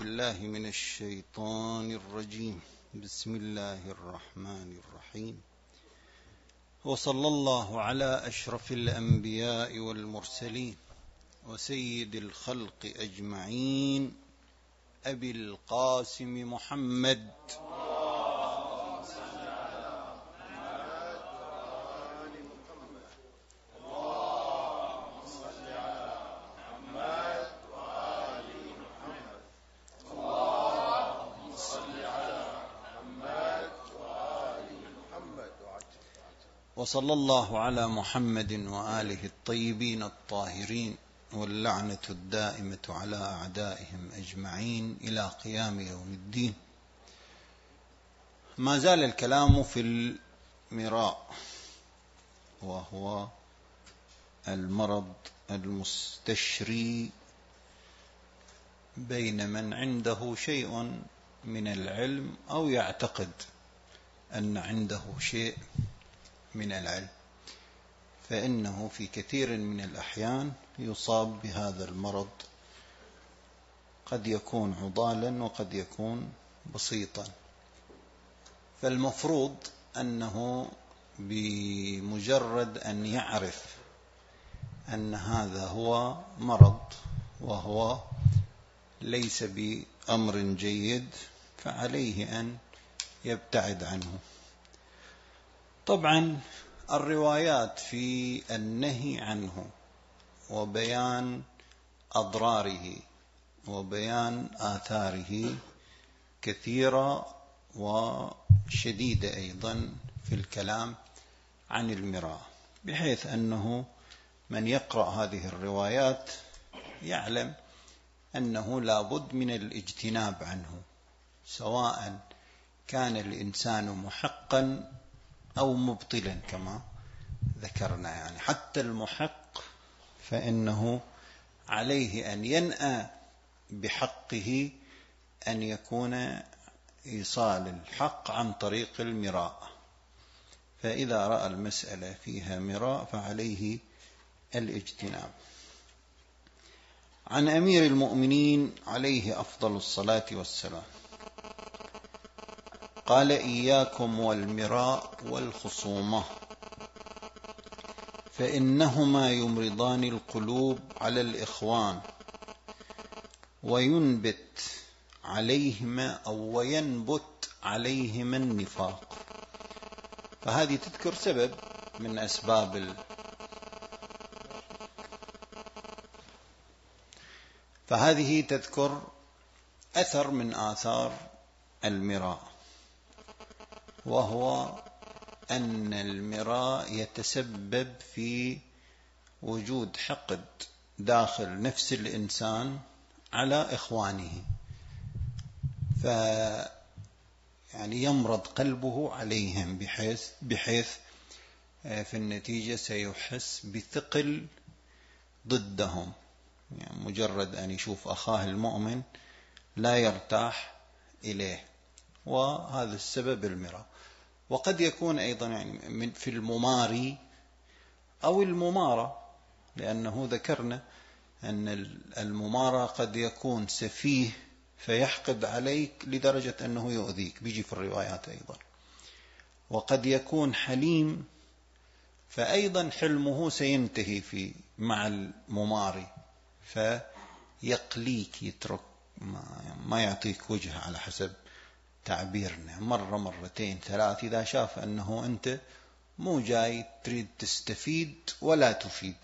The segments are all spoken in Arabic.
بالله من الشيطان الرجيم. بسم الله الرحمن الرحيم. وصلى الله على أشرف الأنبياء والمرسلين وسيد الخلق أجمعين أبي القاسم محمد وصلى الله على محمد وآله الطيبين الطاهرين واللعنة الدائمة على أعدائهم أجمعين إلى قيام يوم الدين. ما زال الكلام في المراء، وهو المرض المستشري بين من عنده شيء من العلم أو يعتقد أن عنده شيء من العلم، فإنه في كثير من الأحيان يصاب بهذا المرض، قد يكون عضالا وقد يكون بسيطا. فالمفروض أنه بمجرد أن يعرف أن هذا هو مرض وهو ليس بأمر جيد فعليه أن يبتعد عنه. طبعا الروايات في النهي عنه وبيان أضراره وبيان آثاره كثيرة وشديدة أيضا في الكلام عن المراء، بحيث أنه من يقرأ هذه الروايات يعلم أنه لا بد من الاجتناب عنه، سواء كان الإنسان محقا أو مبطلا كما ذكرنا. يعني حتى المحق فإنه عليه أن ينأى بحقه أن يكون إيصال الحق عن طريق المراء، فإذا رأى المسألة فيها مراء فعليه الاجتناب. عن أمير المؤمنين عليه أفضل الصلاة والسلام قال: إياكم والمراء والخصومة، فإنهما يمرضان القلوب على الإخوان وينبت عليهما النفاق. فهذه تذكر سبب من أسباب فهذه تذكر أثر من آثار المراء، وهو أن المراء يتسبب في وجود حقد داخل نفس الإنسان على إخوانه، يعني يمرض قلبه عليهم بحيث في النتيجة سيحس بثقل ضدهم. يعني مجرد أن يشوف أخاه المؤمن لا يرتاح إليه، وهذا السبب المراء. وقد يكون أيضا يعني في المماري أو الممارة، لأنه ذكرنا أن الممارة قد يكون سفيه فيحقد عليك لدرجة أنه يؤذيك، بيجي في الروايات أيضا. وقد يكون حليم فأيضا حلمه سينتهي مع المماري فيقليك، يترك ما يعطيك وجه على حسب تعبيرنا، مرة مرتين ثلاث، إذا شاف أنه أنت مو جاي تريد تستفيد ولا تفيد.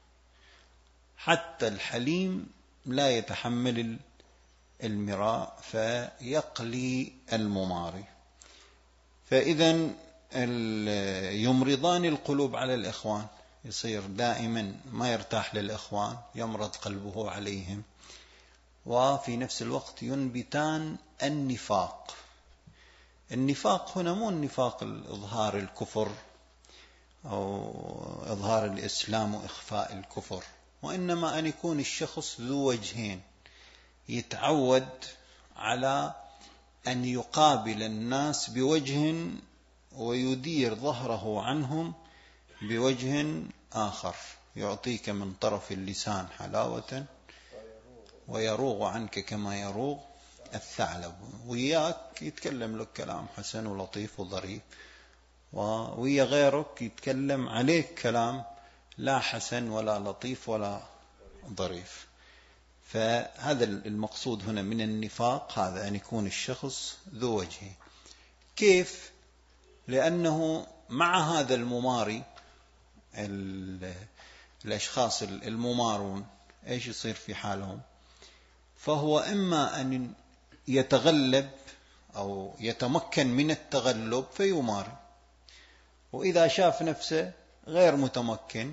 حتى الحليم لا يتحمل المراء فيقلي المماري. فإذا يمرضان القلوب على الإخوان، يصير دائما ما يرتاح للإخوان، يمرض قلبه عليهم، وفي نفس الوقت ينبتان النفاق. النفاق هنا مو النفاق إظهار الكفر أو إظهار الإسلام وإخفاء الكفر، وإنما أن يكون الشخص ذو وجهين، يتعود على أن يقابل الناس بوجه ويدير ظهره عنهم بوجه آخر، يعطيك من طرف اللسان حلاوة ويروغ عنك كما يروغ الثعلب، وياك يتكلم لك كلام حسن ولطيف وظريف، ويا غيرك يتكلم عليك كلام لا حسن ولا لطيف ولا ظريف. فهذا المقصود هنا من النفاق، هذا أن يكون الشخص ذو وجهين. كيف؟ لأنه مع هذا المماري، الأشخاص الممارون إيش يصير في حالهم؟ فهو إما أن يتغلب أو يتمكن من التغلب فيماري، وإذا شاف نفسه غير متمكن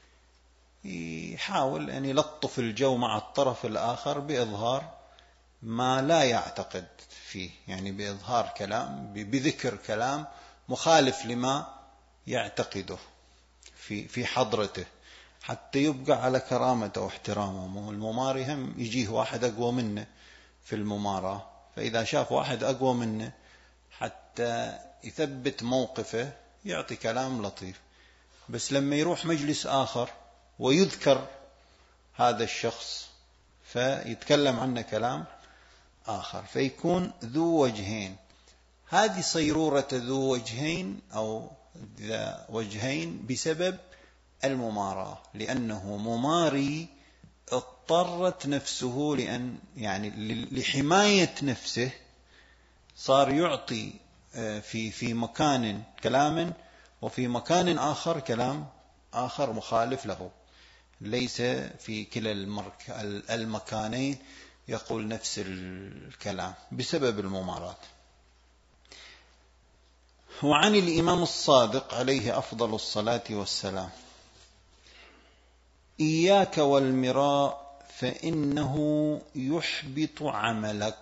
يحاول أن يلطف الجو مع الطرف الآخر بإظهار ما لا يعتقد فيه، يعني بإظهار كلام، بذكر كلام مخالف لما يعتقده في حضرته، حتى يبقى على كرامته واحترامه. المماري هم يجيه واحد أقوى منه في المماراة، فإذا شاف واحد أقوى منه حتى يثبت موقفه يعطي كلام لطيف، بس لما يروح مجلس آخر ويذكر هذا الشخص فيتكلم عنه كلام آخر، فيكون ذو وجهين. هذه صيرورة ذو وجهين أو ذا وجهين بسبب المماراة، لأنه مماري اضطرت نفسه يعني لحماية نفسه صار يعطي في مكان كلام، وفي مكان آخر كلام آخر مخالف له، ليس في كلا المكانين يقول نفس الكلام بسبب الممارات. وعن الإمام الصادق عليه أفضل الصلاة والسلام: إياك والمراء فإنه يحبط عملك.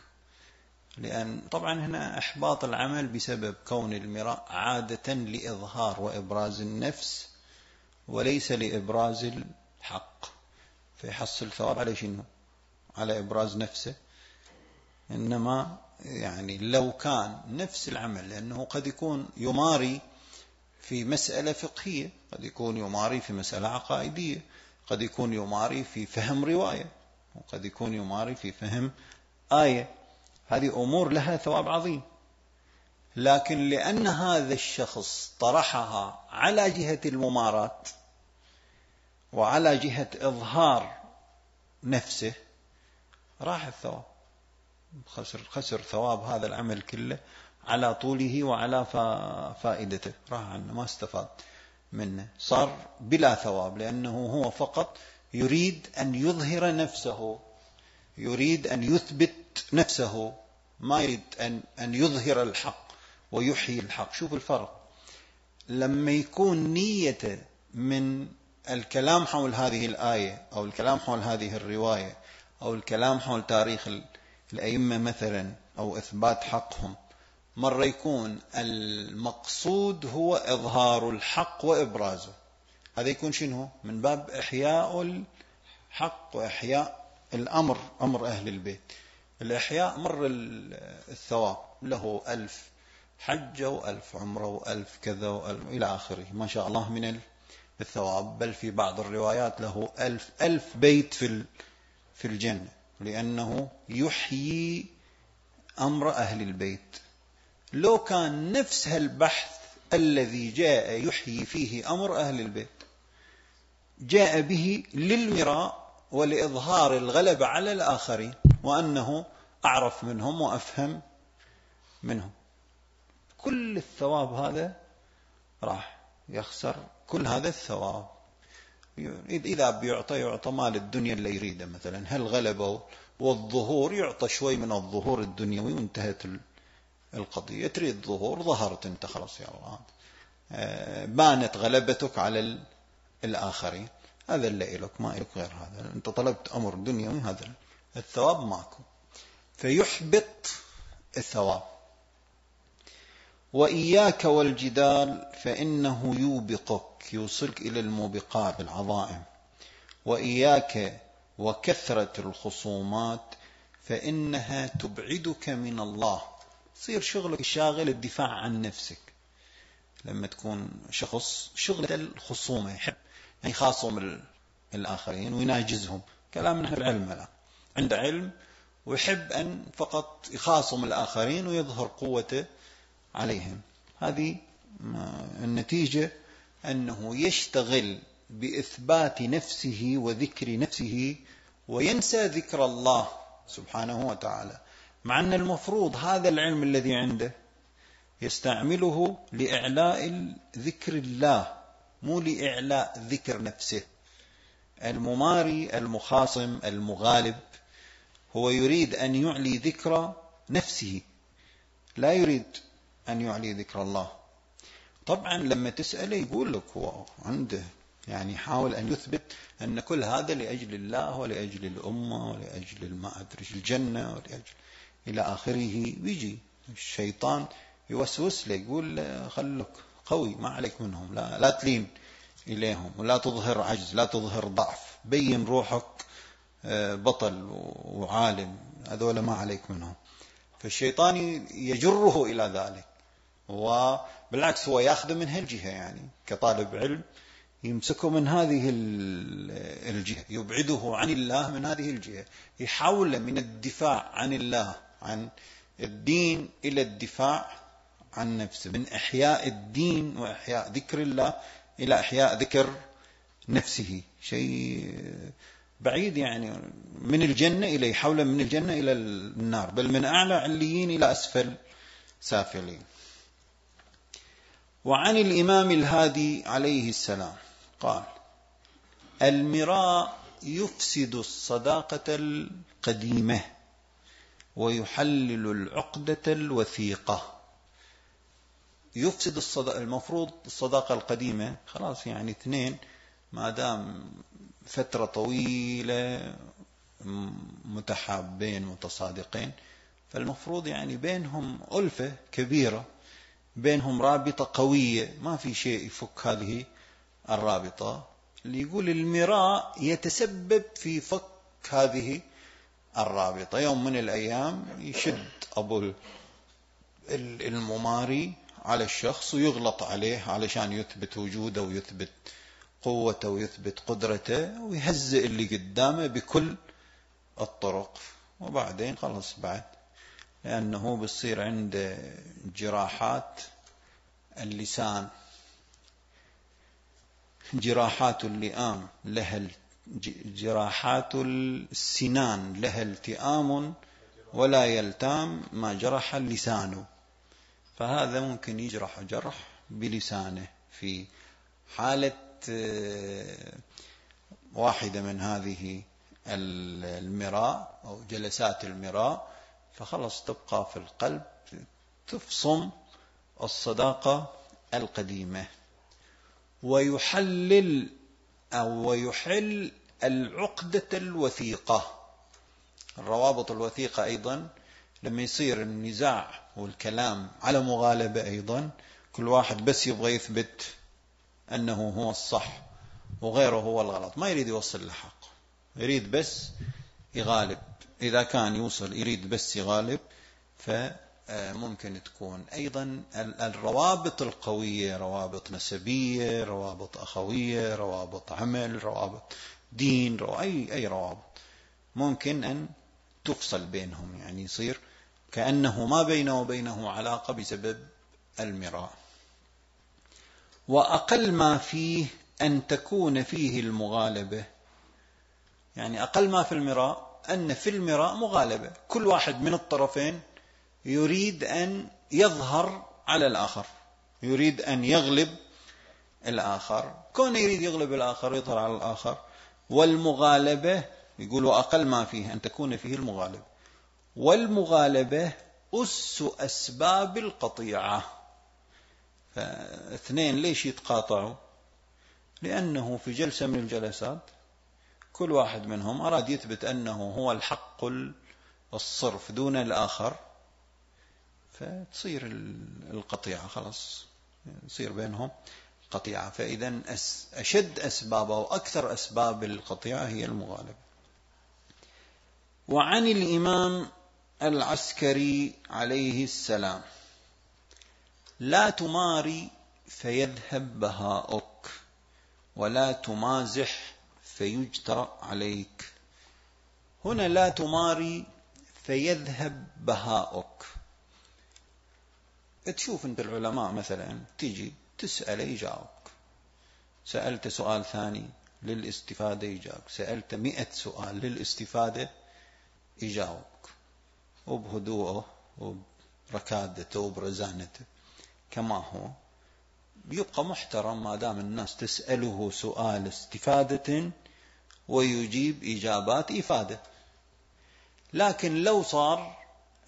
لأن طبعا هنا إحباط العمل بسبب كون المراء عادة لإظهار وإبراز النفس وليس لإبراز الحق، فيحصل ثواب على شنو؟ على إبراز نفسه. إنما يعني لو كان نفس العمل، لأنه قد يكون يماري في مسألة فقهية، قد يكون يماري في مسألة عقائدية، قد يكون يماري في فهم رواية، وقد يكون يماري في فهم آية، هذه أمور لها ثواب عظيم. لكن لأن هذا الشخص طرحها على جهة المماراة وعلى جهة إظهار نفسه، راح الثواب، خسر ثواب هذا العمل كله على طوله وعلى فائدته، راح عنه، ما استفاد منه، صار بلا ثواب، لأنه هو فقط يريد أن يظهر نفسه، يريد أن يثبت نفسه، ما يريد أن يظهر الحق ويحيي الحق. شوف الفرق لما يكون نيته من الكلام حول هذه الآية أو الكلام حول هذه الرواية أو الكلام حول تاريخ الأئمة مثلا أو إثبات حقهم، مرة يكون المقصود هو إظهار الحق وإبرازه، هذا يكون شنو؟ من باب إحياء الحق وإحياء الأمر، أمر أهل البيت. الإحياء مر الثواب له 1000 حجة و1000 عمرة و1000 كذا و1000 إلى آخره، ما شاء الله من الثواب، بل في بعض الروايات له 1000 بيت في الجنة، لأنه يحيي أمر أهل البيت. لو كان نفس البحث الذي جاء يحيي فيه أمر أهل البيت جاء به للمراء ولإظهار الغلبة على الآخرين وأنه أعرف منهم وأفهم منهم، كل الثواب هذا راح يخسر كل هذا الثواب. إذا يعطى مال الدنيا اللي يريده، مثلا هالغلبة والظهور، يعطى شوي من الظهور الدنيوي وانتهت القضية. تريد ظهور، ظهرت انت خلاص، يا الله بانت غلبتك على الآخرين، هذا اللي لك، ما لك غير هذا، انت طلبت أمر دنيوي، هذا الثواب ماكو، فيحبط الثواب. وإياك والجدال فإنه يوبقك، يوصلك إلى الموبقات العظائم. وإياك وكثرة الخصومات فإنها تبعدك من الله، صير شغلك شاغل الدفاع عن نفسك. لما تكون شخص شغلة الخصومة، يحب يعني يخاصم الآخرين ويناجزهم، كلام نحن العلم، لا عنده علم ويحب أن فقط يخاصم الآخرين ويظهر قوته عليهم. هذه النتيجة أنه يشتغل بإثبات نفسه وذكر نفسه وينسى ذكر الله سبحانه وتعالى، مع أن المفروض هذا العلم الذي عنده يستعمله لإعلاء ذكر الله مو لإعلاء ذكر نفسه. المماري المخاصم المغالب هو يريد أن يعلي ذكر نفسه، لا يريد أن يعلي ذكر الله. طبعا لما تسأله يقول لك هو عنده يعني حاول أن يثبت أن كل هذا لأجل الله ولأجل الأمة ولأجل ما أدري الجنة ولأجل إلى آخره. بيجي الشيطان يوسوس له يقول خلك قوي ما عليك منهم، لا تلين إليهم ولا تظهر عجز، لا تظهر ضعف، بين روحك بطل وعالم، هذول ما عليك منهم. فالشيطان يجره إلى ذلك، وبالعكس هو يأخذ من هالجهة، يعني كطالب علم يمسكه من هذه الجهة، يبعده عن الله من هذه الجهة، يحول من الدفاع عن الله عن الدين إلى الدفاع عن نفسه، من إحياء الدين وإحياء ذكر الله إلى إحياء ذكر نفسه. شيء بعيد يعني من الجنة إلى يحول من الجنة إلى النار، بل من أعلى عليين إلى أسفل سافلين. وعن الإمام الهادي عليه السلام قال: المراء يفسد الصداقة القديمة ويحلل العقدة الوثيقة. يفسد المفروض الصداقة القديمة خلاص، يعني اثنين ما دام فترة طويلة متحابين متصادقين، فالمفروض يعني بينهم ألفة كبيرة، بينهم رابطة قوية، ما في شيء يفك هذه الرابطة. اللي يقول المراء يتسبب في فك هذه الرابطة. يوم من الأيام يشد أبو المماري على الشخص ويغلط عليه علشان يثبت وجوده ويثبت قوته ويثبت قدرته، ويهزئ اللي قدامه بكل الطرق. وبعدين خلص بعد، لأنه بيصير عنده جراحات اللسان، جراحات اللئام لها، جراحات السنان لها التئام ولا يلتام ما جرح اللسان. فهذا ممكن يجرح جرح بلسانه في حالة واحدة من هذه المراء أو جلسات المراء، فخلص تبقى في القلب، تفصم الصداقة القديمة، ويحلل أو ويحل العقدة الوثيقة. الروابط الوثيقة أيضا لما يصير النزاع والكلام على مغالبة، أيضا كل واحد بس يبغى يثبت أنه هو الصح وغيره هو الغلط، ما يريد يوصل للحق، يريد بس يغالب. إذا كان يوصل يريد بس يغالب، فممكن تكون أيضا الروابط القوية، روابط نسبية، روابط أخوية، روابط عمل، روابط دين، أي روابط ممكن أن تفصل بينهم، يعني يصير كأنه ما بينه وبينه علاقة بسبب المراء. وأقل ما فيه أن تكون فيه المغالبة، يعني أقل ما في المراء أن في المراء مغالبة، كل واحد من الطرفين يريد أن يظهر على الآخر، يريد أن يغلب الآخر، كونه يريد يغلب الآخر يظهر على الآخر. والمغالبة يقولوا أقل ما فيه أن تكون فيه المغالبة، والمغالبة أس أسباب القطيعة. فاثنين ليش يتقاطعوا؟ لأنه في جلسة من الجلسات كل واحد منهم أراد يثبت أنه هو الحق الصرف دون الآخر، فتصير القطيعة، خلاص يصير بينهم قطيعة. فإذا أشد أسباب أو أكثر أسباب القطيعة هي المغالبة. وعن الإمام العسكري عليه السلام: لا تماري فيذهب بهاؤك، ولا تمازح فيجترأ عليك. هنا لا تماري فيذهب بهاؤك. تشوف أنت العلماء مثلا تيجي تسأله يجاوبك، سألت سؤال ثاني للاستفادة يجاوبك، سألت 100 سؤال للاستفادة يجاوبك، وبهدوءه وبركادته وبرزانته كما هو، يبقى محترم ما دام الناس تسأله سؤال استفادة ويجيب إجابات إفادة. لكن لو صار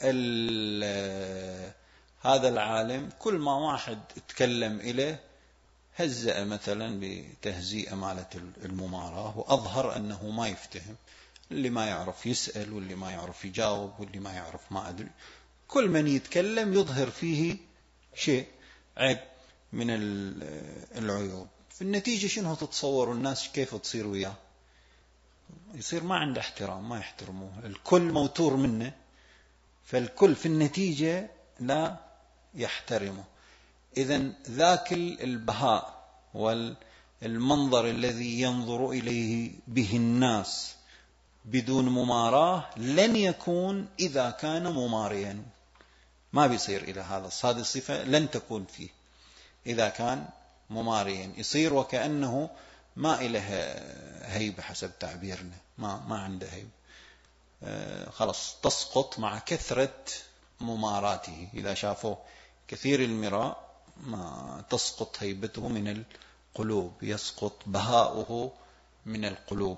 هذا العالم كل ما واحد تكلم إليه هزأ مثلا بتهزيئة مالت المماراة، وأظهر أنه ما يفتهم، اللي ما يعرف يسأل، واللي ما يعرف يجاوب، واللي ما يعرف ما أدري، كل من يتكلم يظهر فيه شيء عيب من العيوب. في النتيجة شنو تتصوروا الناس كيف تصير وياه؟ يصير ما عنده احترام، ما يحترموه، الكل موتور منه، فالكل في النتيجة لا يحترمه. إذن ذاك البهاء والمنظر الذي ينظر إليه به الناس بدون مماراة لن يكون إذا كان مماريا، ما بيصير إلى هذا، هذه الصفة لن تكون فيه إذا كان مماريا، يصير وكأنه ما إله هيبة حسب تعبيرنا، ما عنده هيبة، خلاص تسقط مع كثرة مماراته. إذا شافوه كثير المراء ما تسقط هيبته من القلوب، يسقط بهاؤه من القلوب.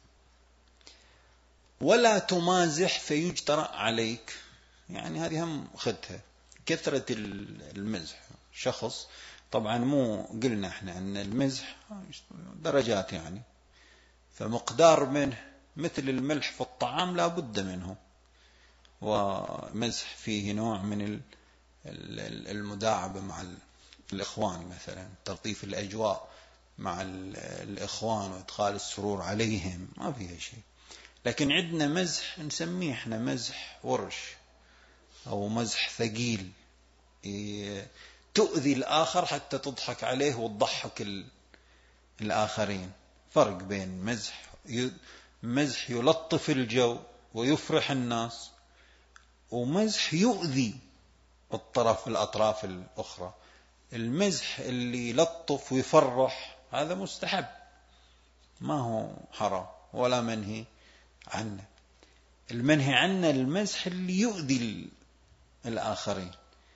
ولا تمازح فيجترأ عليك، يعني هذه هم خدها، كثرة المزح. شخص طبعا مو قلنا احنا ان المزح درجات يعني، فمقدار منه مثل الملح في الطعام لا بد منه، ومزح فيه نوع من المداعبة مع الإخوان مثلا، تلطيف الأجواء مع الإخوان وإدخال السرور عليهم، ما فيها شيء. لكن عندنا مزح نسميه احنا مزح ورش أو مزح ثقيل، تؤذي الآخر حتى تضحك عليه وتضحك الآخرين. فرق بين مزح يلطف الجو ويفرح الناس، ومزح يؤذي الأطراف الأخرى. المزح اللي يلطف ويفرح هذا مستحب، ما هو حرام ولا منهي عنه. المنهي عنه المزح اللي يؤذي الآخرين.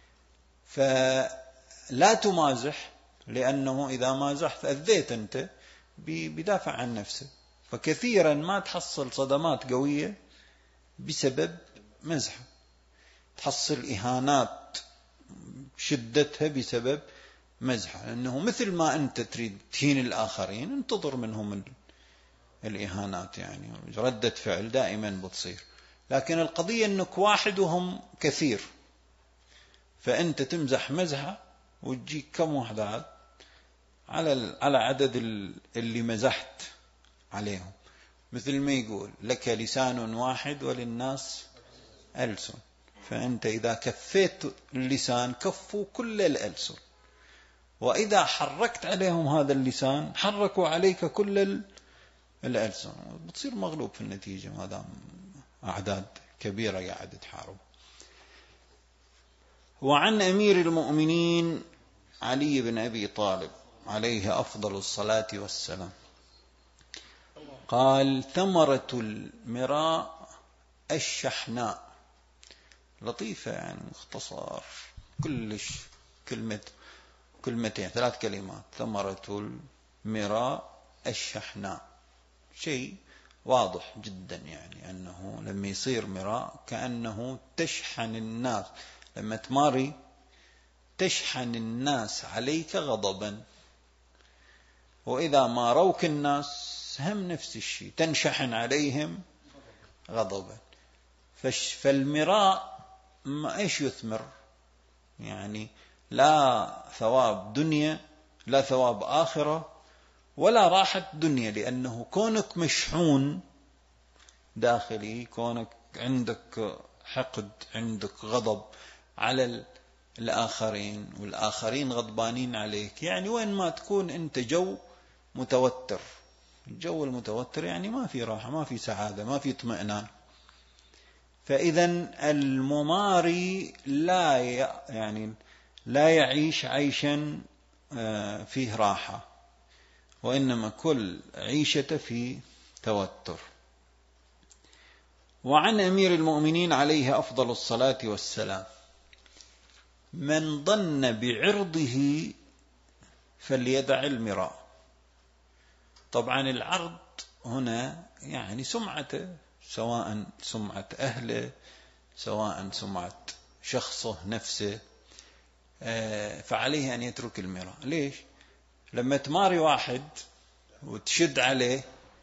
فلا تمازح، لأنه إذا مازحت أذيت أنت، بدافع عن نفسه. فكثيرا ما تحصل صدمات قوية بسبب مزح، تحصل إهانات شدتها بسبب مزح، لأنه مثل ما أنت تريد تهين الآخرين انتظر منهم الإهانات، يعني ردة فعل دائما بتصير. لكن القضية أنك واحد وهم كثير، فأنت تمزح مزحة وتجيك كم واحد عاد على عدد اللي مزحت عليهم. مثل ما يقول لك لسان واحد وللناس ألسن، فأنت إذا كفيت اللسان كفوا كل الألسن، وإذا حركت عليهم هذا اللسان حركوا عليك كل الألسن، بتصير مغلوب في النتيجة ما دام أعداد كبيرة قاعد تحارب. وعن أمير المؤمنين علي بن أبي طالب عليه أفضل الصلاة والسلام قال: ثمرة المراء الشحناء. لطيفة يعني، مختصر، كلش كلمتين 3 كلمات. ثمرة المراء الشحناء، شيء واضح جدا، يعني أنه لما يصير مراء كأنه تشحن الناس، لما تماري تشحن الناس عليك غضبا، وإذا ماروك الناس هم نفس الشيء، تنشحن عليهم غضبا. فالمراء ما إيش يثمر؟ يعني لا ثواب دنيا، لا ثواب آخرة، ولا راحة دنيا، لأنه كونك مشحون داخلي، كونك عندك حقد، عندك غضب على الآخرين والآخرين غضبانين عليك، يعني وين ما تكون أنت جو متوتر. الجو المتوتر يعني ما في راحة، ما في سعادة، ما في اطمئنان. فإذا المماري لا يعيش عيشا فيه راحة، وإنما كل عيشة في توتر. وعن أمير المؤمنين عليه أفضل الصلاة والسلام: من ظن بعرضه فليدع المراء. طبعا العرض هنا يعني سمعته، سواء سمعة أهله سواء سمعة شخصه نفسه، فعليه أن يترك المراء. ليش؟ لما تماري واحد وتشد عليه،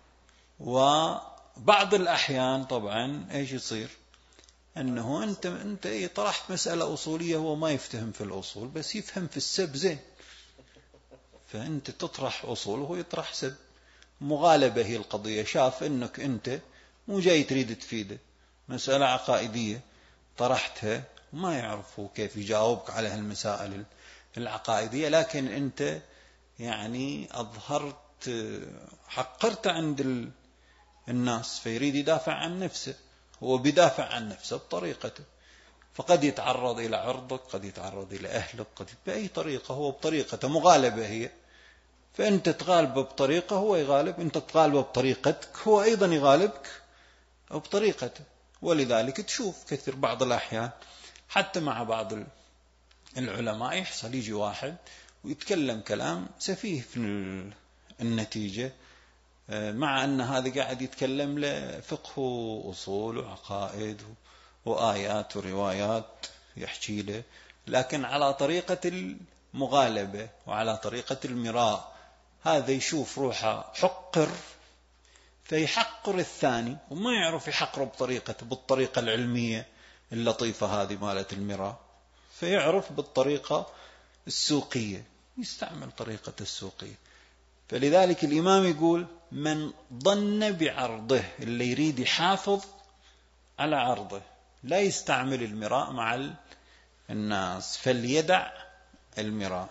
وبعض الأحيان طبعا إيش يصير؟ أنه أنت طرحت مسألة أصولية، هو ما يفتهم في الأصول بس يفهم في السب زين، فأنت تطرح أصول وهو يطرح سب. مغالبة هي القضية. شاف أنك أنت مو جاي تريد تفيده، مسألة عقائدية طرحتها وما يعرفوا كيف يجاوبك على هالمسائل العقائدية، لكن أنت يعني أظهرت حقرت عند الناس، فيريد يدافع عن نفسه. هو بيدافع عن نفسه بطريقته، فقد يتعرض إلى عرضك، قد يتعرض إلى أهلك، بأي طريقة، هو بطريقته. مغالبة هي، فأنت تغالبه بطريقة هو يغالب، أنت تغالبه بطريقتك هو أيضا يغالبك بطريقته. ولذلك تشوف كثير بعض الأحيان حتى مع بعض العلماء يحصل يجي واحد ويتكلم كلام سفيه في النتيجة، مع أن هذا قاعد يتكلم له فقه وأصول وعقائد وآيات وروايات يحكي له، لكن على طريقة المغالبة وعلى طريقة المراء. هذا يشوف روحه حقر فيحقر الثاني، وما يعرف يحقره بالطريقة العلمية اللطيفة هذه مالت المراء، فيعرف بالطريقة السوقية، يستعمل طريقة السوقية. فلذلك الإمام يقول: من ظن بعرضه، اللي يريد يحافظ على عرضه لا يستعمل المراء مع الناس، فليدع المراء.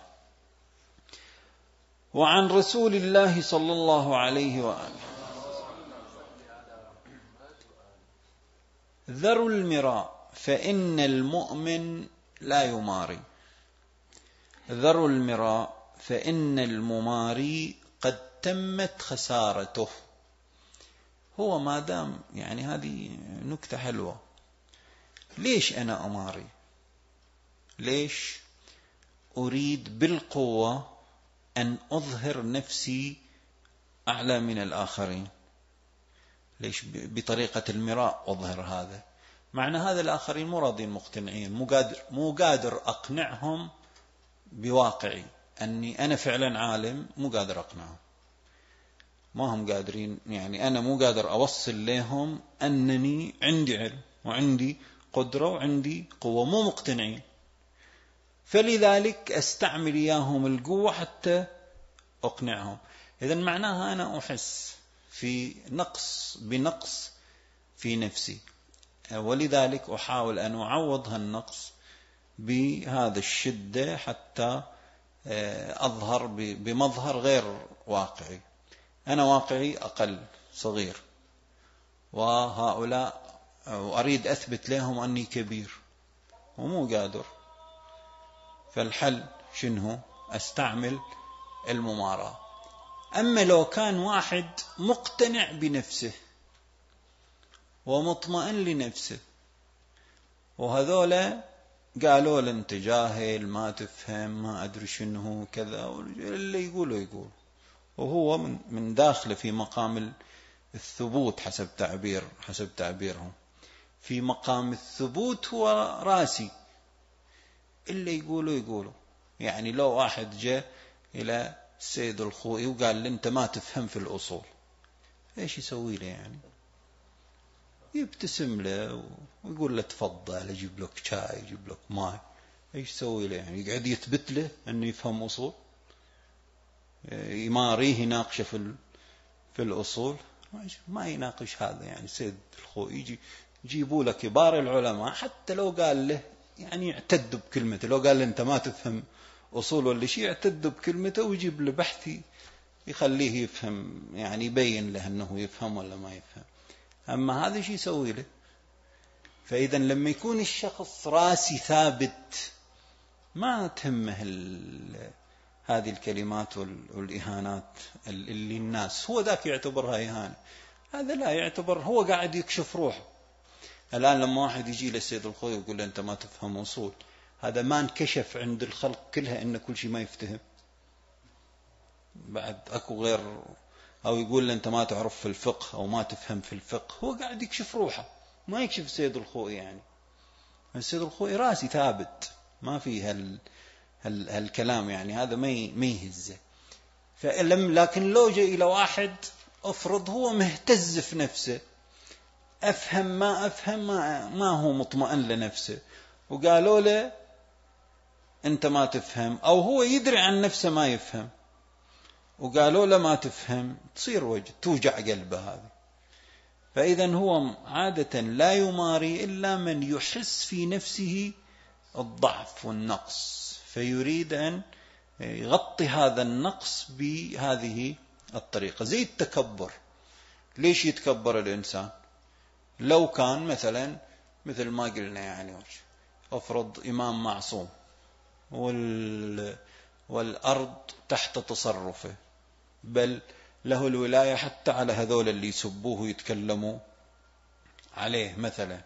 وعن رسول الله صلى الله عليه وآله: ذروا المراء فإن المؤمن لا يماري. ذروا المراء فإن المماري قد تمت خسارته. هو ما دام يعني هذه نكتة حلوة. ليش أنا أماري؟ ليش أريد بالقوة أن أظهر نفسي أعلى من الآخرين؟ ليش بطريقة المراء أظهر هذا؟ معنى هذا الآخرين مو راضين مقتنعين، مو قادر أقنعهم بواقعي أني أنا فعلا عالم، مو قادر أقنعهم، ما هم قادرين، يعني أنا مو قادر أوصل لهم أنني عندي علم وعندي قدرة وعندي قوة، مو مقتنعين. فلذلك أستعمل إياهم القوة حتى أقنعهم. إذن معناها أنا أحس بنقص في نفسي، ولذلك أحاول أن أعوض هالنقص بهذا الشدة حتى أظهر بمظهر غير واقعي. أنا واقعي أقل صغير، وهؤلاء أريد أثبت لهم أني كبير ومو قادر. فالحل شنو؟ أستعمل المماراة. أما لو كان واحد مقتنع بنفسه ومطمئن لنفسه، وهذولا قالوا له أنت جاهل، ما تفهم، ما أدري شنو كذا، اللي يقول، وهو من داخله في مقام الثبوت حسب تعبيرهم، في مقام الثبوت هو راسي، اللي يقولوا. يعني لو واحد جاء إلى السيد الخوئي وقال له أنت ما تفهم في الأصول، إيش يسوي له؟ يعني يبتسم له ويقول له تفضل، أجيب لك شاي، أجيب لك ماء. إيش يسوي له؟ يعني يقعد يثبت له أنه يفهم أصول، يماريه يناقشه في الأصول؟ ما يناقش هذا. يعني سيد الخوئي يجيبوا له كبار العلماء، حتى لو قال له يعني يعتد بكلمته، لو قال له أنت ما تفهم أصول ولا شيء، يعتد بكلمته ويجيب له بحث يخليه يفهم، يعني يبين له أنه يفهم ولا ما يفهم. أما هذا شيء يسوي له؟ فإذا لما يكون الشخص راسي ثابت ما تهمه هذه الكلمات والإهانات اللي الناس، هو ذاك يعتبرها إهانة، هذا لا يعتبر، هو قاعد يكشف روحه. الآن لما واحد يجي للسيد الخوي ويقول له أنت ما تفهم أصول، هذا ما انكشف عند الخلق كلها إن كل شيء ما يفتهم بعد أكو غير، أو يقول له أنت ما تعرف في الفقه أو ما تفهم في الفقه، هو قاعد يكشف روحه، ما يكشف السيد الخوي. يعني السيد الخوي راسي ثابت ما فيه هالكلام، يعني هذا ما يهزه. لكن لو جاء إلى واحد أفرض هو مهتز في نفسه، أفهم ما أفهم، ما هو مطمئن لنفسه، وقالوا له أنت ما تفهم، أو هو يدري عن نفسه ما يفهم وقالوا له ما تفهم، تصير توجع قلبه هذا. فإذا هو عادة لا يماري إلا من يحس في نفسه الضعف والنقص، فيريد أن يغطي هذا النقص بهذه الطريقة. زي التكبر، ليش يتكبر الإنسان؟ لو كان مثلا مثل ما قلنا، يعني أفرض إمام معصوم والأرض تحت تصرفه، بل له الولاية حتى على هذول اللي يسبوه ويتكلموا عليه مثلا،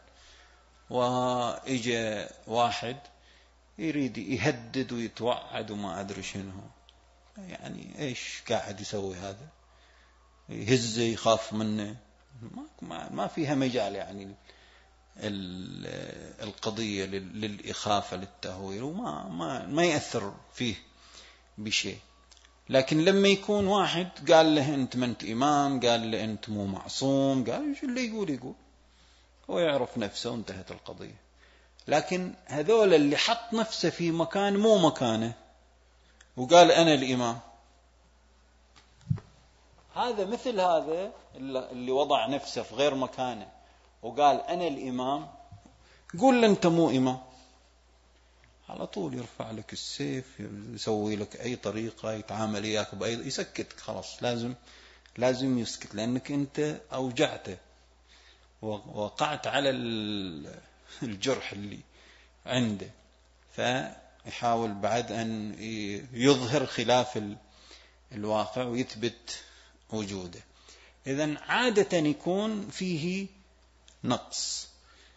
وإجا واحد يريد يهدد ويتوعد وما أدري شنو، يعني إيش قاعد يسوي هذا؟ يهزه، يخاف منه، ما فيها مجال يعني القضية للإخافة للتهويل، وما يأثر فيه بشيء. لكن لما يكون واحد قال له أنت ما أنت إمام، قال له أنت مو معصوم، قال شو اللي يقول هو يعرف نفسه وانتهت القضية. لكن هذول اللي حط نفسه في مكان مو مكانه وقال أنا الإمام، هذا مثل هذا اللي وضع نفسه في غير مكانه وقال أنا الإمام، قول له أنت مو إمام، على طول يرفع لك السيف، يسوي لك أي طريقة، يتعامل إياك بأي، يسكتك خلاص، لازم يسكت، لأنك أنت أوجعته ووقعت على الجرح اللي عنده، فيحاول بعد أن يظهر خلاف الواقع ويثبت وجوده. إذن عادة يكون فيه نقص.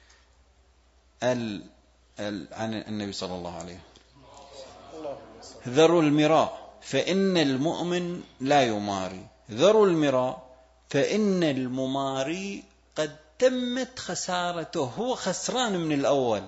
عن النبي صلى الله عليه وسلم: ذروا المراء فإن المؤمن لا يماري، ذروا المراء فإن المماري قد تمت خسارته. هو خسران من الأول،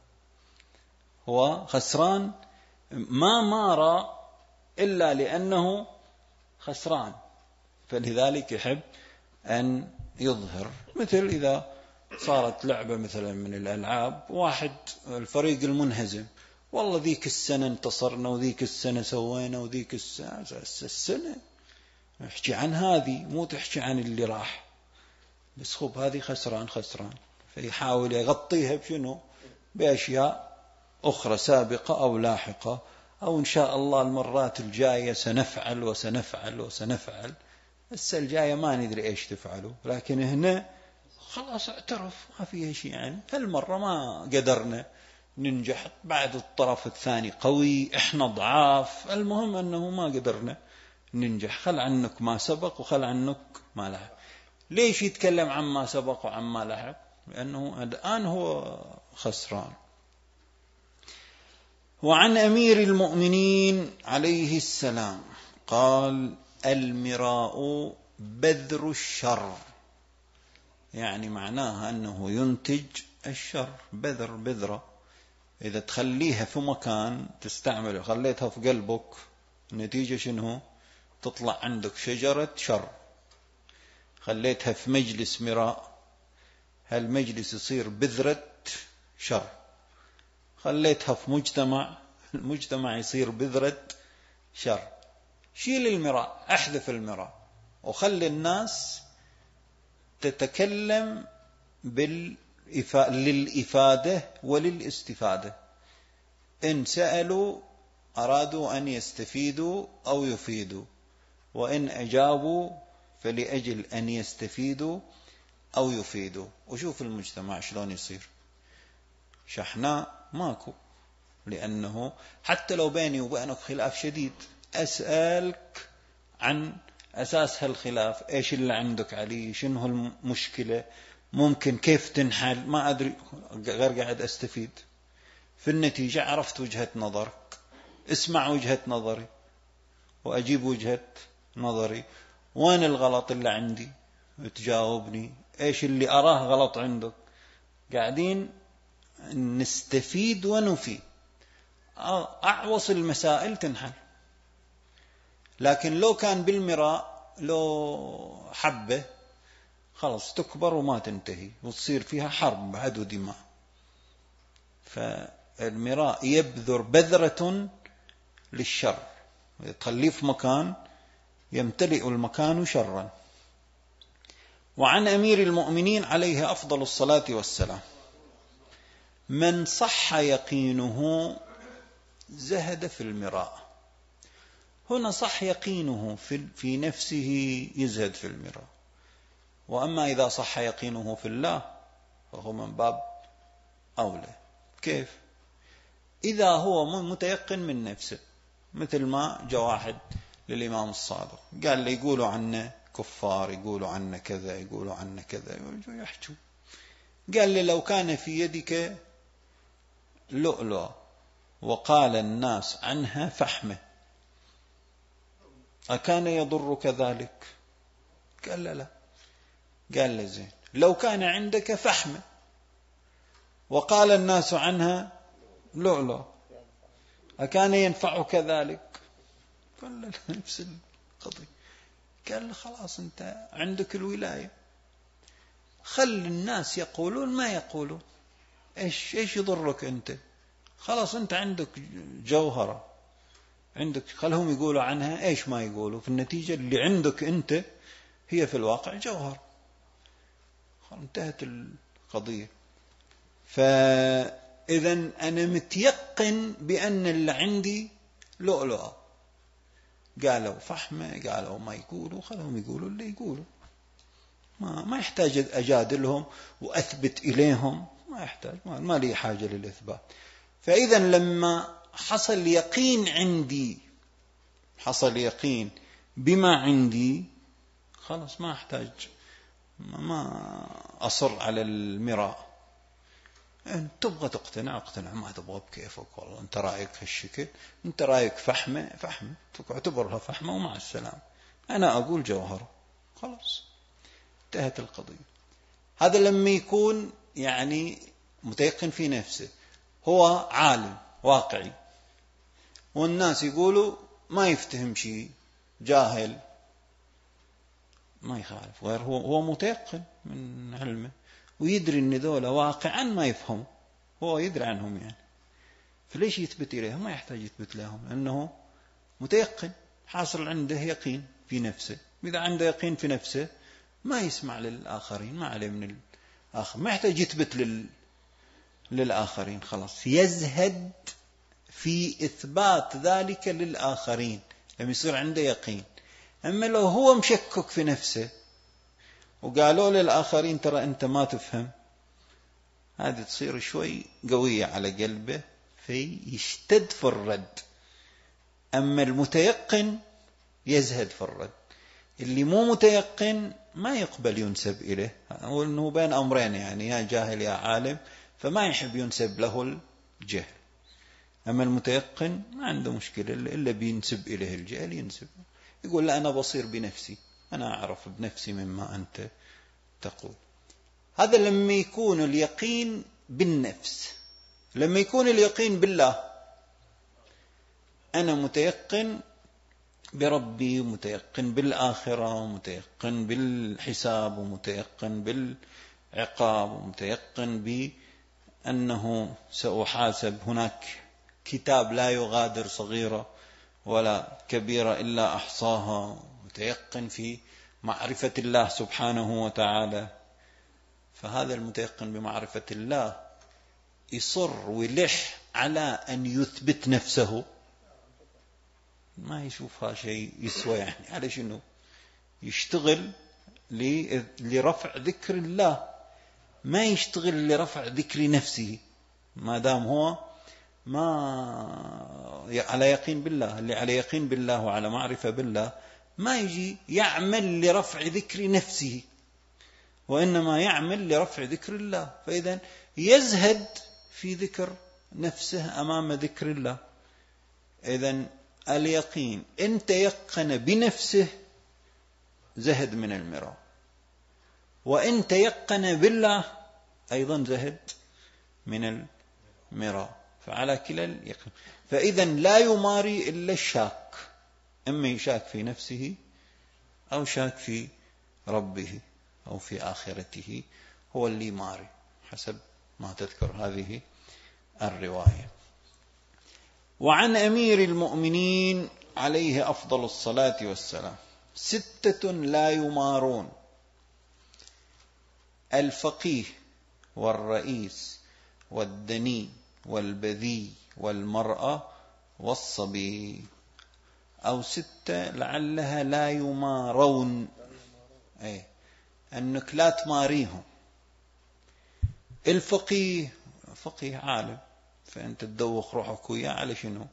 هو خسران، ما مارى إلا لأنه خسران، فلذلك يحب أن يظهر. مثل إذا صارت لعبة مثلا من الألعاب، واحد الفريق المنهزم، والله ذيك السنة انتصرنا وذيك السنة سوينا وذيك السنة احكي عن هذه، مو تحكي عن اللي راح، بس خب هذه خسران، فيحاول يغطيها بشنو؟ بأشياء أخرى سابقة أو لاحقة، أو إن شاء الله المرات الجاية سنفعل وسنفعل. السنة الجاية ما ندري إيش تفعلوا، لكن هنا خلاص اعترف ما فيها شيء، يعني هالمرة ما قدرنا ننجح، بعد الطرف الثاني قوي، إحنا ضعاف، المهم أنه ما قدرنا ننجح، خل عنك ما سبق وخل عنك ما لحق. ليش يتكلم عن ما سبق وعن ما لحق؟ لأنه الآن هو خسران. وعن أمير المؤمنين عليه السلام قال: المراء بذر الشر، يعني معناها أنه ينتج الشر. بذرة إذا تخليها في مكان تستعمله، خليتها في قلبك، النتيجة شنو؟ تطلع عندك شجرة شر. خليتها في مجلس مراء، هالمجلس يصير بذرة شر. خليتها في مجتمع، المجتمع يصير بذرة شر. شيل المراء، احذف المراء، وخلي الناس تتكلم للإفادة وللاستفادة. إن سألوا أرادوا أن يستفيدوا أو يفيدوا، وإن أجابوا فلأجل أن يستفيدوا أو يفيدوا. وشوف المجتمع شلون يصير، شحناء ماكو، لأنه حتى لو بيني وبينك خلاف شديد أسألك عن أساس هالخلاف، إيش اللي عندك عليه، شنو المشكلة، ممكن كيف تنحل، ما أدري، غير قاعد أستفيد. في النتيجة عرفت وجهة نظرك، اسمع وجهة نظري وأجيب وجهة نظري، وين الغلط اللي عندي تجاوبني، إيش اللي أراه غلط عندك، قاعدين نستفيد ونفيد. أعوص المسائل تنحل. لكن لو كان بالمراء، لو حبة خلص تكبر وما تنتهي وتصير فيها حرب بعد ودماء. فالمراء يبذر بذرة للشر، تخليه في مكان يمتلئ المكان شرا. وعن أمير المؤمنين عليه أفضل الصلاة والسلام: من صح يقينه زهد في المراء. هنا صح يقينه في نفسه يزهد في المراء، وأما إذا صح يقينه في الله فهو من باب أولى. كيف؟ إذا هو متيقن من نفسه، مثل ما جاء واحد للإمام الصادق قال لي يقولوا عنه كفار، يقولوا عنه كذا، يقولوا عنه كذا، يحجوا. قال لي لو كان في يدك لؤلؤ وقال الناس عنها فحمة أكان يضرك ذلك؟ قال لا. قال له زين، لو كان عندك فحمة وقال الناس عنها لؤلؤ أكان ينفعك ذلك؟ قال له نفس القضية. قال له خلاص أنت عندك الولاية، خل الناس يقولون ما يقولون، إيش يضرك أنت؟ خلاص أنت عندك جوهرة، عندك، خلهم يقولوا عنها إيش ما يقولوا، في النتيجة اللي عندك أنت هي في الواقع جوهر. انتهت القضية. فإذا أنا متيقن بأن اللي عندي لؤلؤة، قالوا فحمة، قالوا ما يقولوا، خلهم يقولوا اللي يقولوا، ما يحتاج أجادلهم وأثبت إليهم، ما يحتاج، ما لي حاجة للإثبات. فإذا لما حصل يقين عندي، حصل يقين بما عندي، خلاص ما أحتاج، ما أصر على المراء. أنت تبغى تقتنع اقتنع، ما تبغى بكيفك، والله أنت رأيك هالشكل، أنت رأيك فحمة تعتبرها فحمة ومع السلام، أنا أقول جوهر، خلاص انتهت القضية. هذا لما يكون يعني متيقن في نفسه، هو عالم واقعي والناس يقولوا ما يفتهم شيء، جاهل، ما يخالف، غير هو متيقن من علمه ويدري ان ذولا واقعا ما يفهم، هو يدري عنهم يعني، فليش يثبت إليهم؟ ما يحتاج يثبت لهم، لأنه متيقن، حاصل عنده يقين في نفسه. إذا عنده يقين في نفسه ما يسمع للآخرين، ما عليه من الآخر، ما يحتاج يثبت للآخرين، خلاص يزهد في إثبات ذلك للآخرين لما يصير عنده يقين. أما لو هو مشكك في نفسه وقالوا للآخرين ترى أنت ما تفهم، هذه تصير شوي قوية على قلبه فيشتد في الرد. أما المتيقن يزهد في الرد، اللي مو متيقن ما يقبل ينسب إليه، هو أنه بين أمرين يعني، يا جاهل يا عالم، فما يحب ينسب له الجهل. أما المتيقن ما عنده مشكلة، إلا بينسب إليه الجهل ينسب، يقول لا أنا بصير بنفسي، أنا أعرف بنفسي مما أنت تقول. هذا لما يكون اليقين بالنفس. لما يكون اليقين بالله، أنا متيقن بربي، متيقن بالآخرة، متيقن بالحساب، ومتيقن بالعقاب، ومتيقن بأنه سأحاسب، هناك كتاب لا يغادر صغيرة ولا كبيرة إلا أحصاها، متيقن في معرفة الله سبحانه وتعالى. فهذا المتيقن بمعرفة الله يصر ويلح على أن يثبت نفسه، ما يشوفها شيء يسوى يعني، على شنو يشتغل لرفع ذكر الله، ما يشتغل لرفع ذكر نفسه، ما دام هو ما على يقين بالله. اللي على يقين بالله وعلى معرفة بالله ما يجي يعمل لرفع ذكر نفسه، وإنما يعمل لرفع ذكر الله. فإذا يزهد في ذكر نفسه أمام ذكر الله. إذن اليقين إن تيقن بنفسه زهد من المراء، وإن تيقن بالله أيضا زهد من المراء. فعلى كلا اليقين. فإذا لا يماري إلا الشاك، إما يشاك في نفسه أو شاك في ربه أو في آخرته، هو اللي يماري حسب ما تذكر هذه الرواية. وعن أمير المؤمنين عليه أفضل الصلاة والسلام 6 لا يمارون: الفقيه والرئيس والدني والبذي والمرأة والصبي. أو 6 لعلها لا يمارون، أنك لا تماريهم. الفقيه فقيه عالم، فأنت تدوخ روحك وياه على شنو؟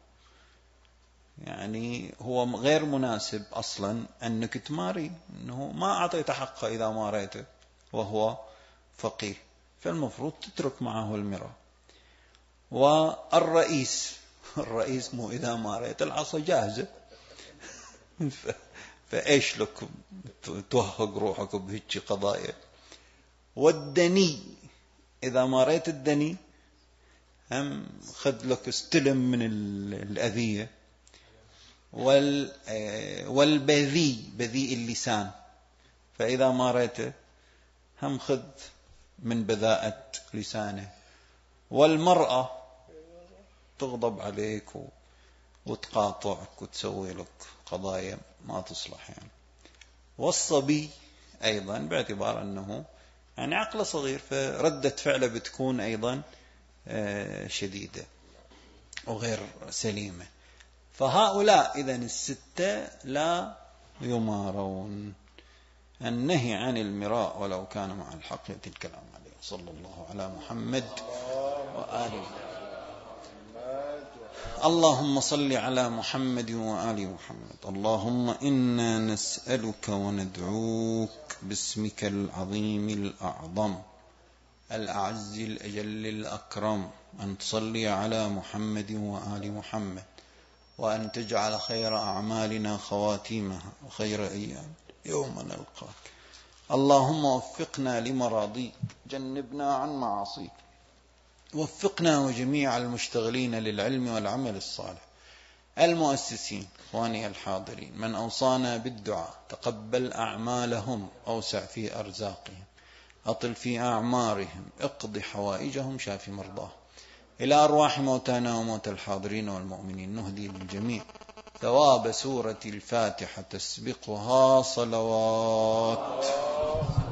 يعني هو غير مناسب أصلا أنك تماري، أنه ما أعطيت حقه إذا ماريته وهو فقيه، فالمفروض تترك معه المراء. والرئيس مو إذا ماريت العصا جاهزة فإيش لك توهق روحك بهيك قضايا. والدني إذا ماريت الدني هم خذ لك استلم من الأذية. والبذي بذيء اللسان، فإذا ماريته هم خذ من بذاءة لسانه. والمرأة تغضب عليك وتقاطعك وتسوي لك قضايا ما تصلح يعني. والصبي أيضا باعتبار أنه يعني عقله صغير، فردة فعله بتكون أيضا شديدة وغير سليمة. فهؤلاء إذن 6 لا يمارون. النهي عن المراء ولو كان مع الحق. يأتي الكلام عليه. صلى الله على محمد وآله. اللهم صل على محمد وآل محمد. اللهم إنا نسألك وندعوك باسمك العظيم الأعظم الأعز الأجل الأكرم أن تصلي على محمد وآل محمد، وأن تجعل خير أعمالنا خواتيمها وخير أيام يوم نلقاك. اللهم وفقنا لمراضيك، جنبنا عن معاصيك. وفقنا وجميع المشتغلين للعلم والعمل الصالح، المؤسسين، إخواني الحاضرين، من أوصانا بالدعاء، تقبل أعمالهم، أوسع في أرزاقهم، أطل في أعمارهم، اقض حوائجهم، شاف مرضاهم. إلى أرواح موتانا وموتى الحاضرين والمؤمنين نهدي للجميع ثواب سورة الفاتحة تسبقها صلوات.